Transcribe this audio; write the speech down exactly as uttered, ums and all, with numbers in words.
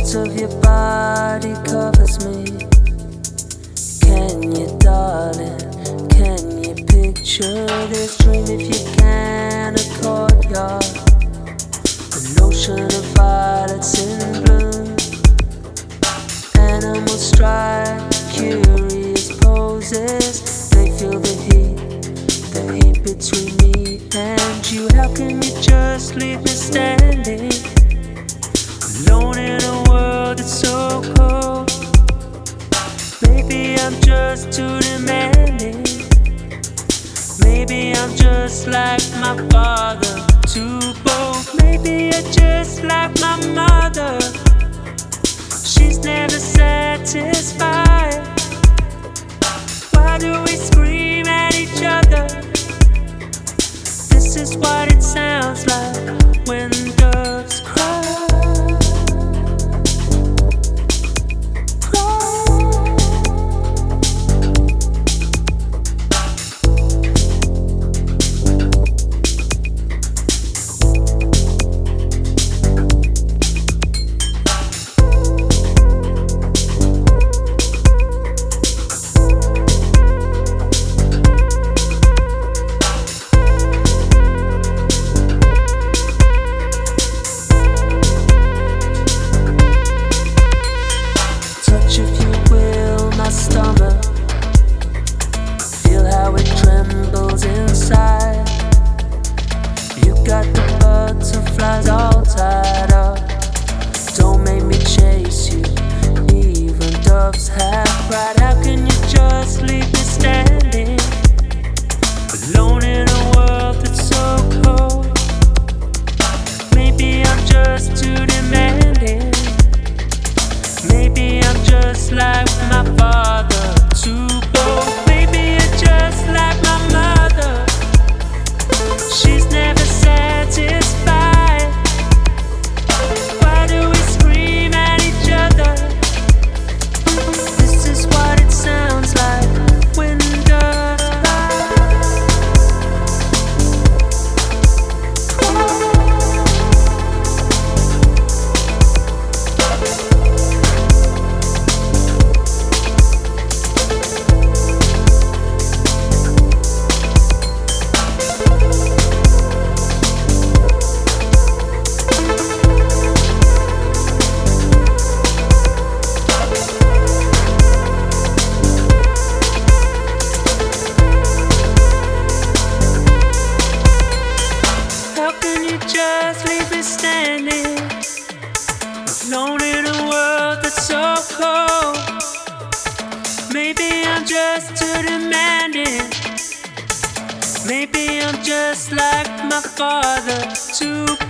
of your body covers me. Can you, darling, can you picture this dream if you can? A courtyard, an ocean of violets in bloom. Animals strike curious poses. They feel the heat, the heat between me and you. How can you just leave me standing alone in a world that's so cold? Maybe I'm just too demanding. Maybe I'm just like my father, too bold. Maybe I'm just like my mother. She's never satisfied. Why do we scream at each other? This is what it sounds like when doves cry. Butterflies all tied up. Don't make me chase you. Even doves have pride. How can you just leave me standing alone in a world that's so cold? Maybe I'm just too demanding. Maybe I'm just like my father, too bold. Maybe I'm just like my mother. She's never satisfied. Why do we scream at each other? This is what it sounds like when doves just leave me standing alone in a world that's so cold? Maybe I'm just too demanding. Maybe I'm just like my father, too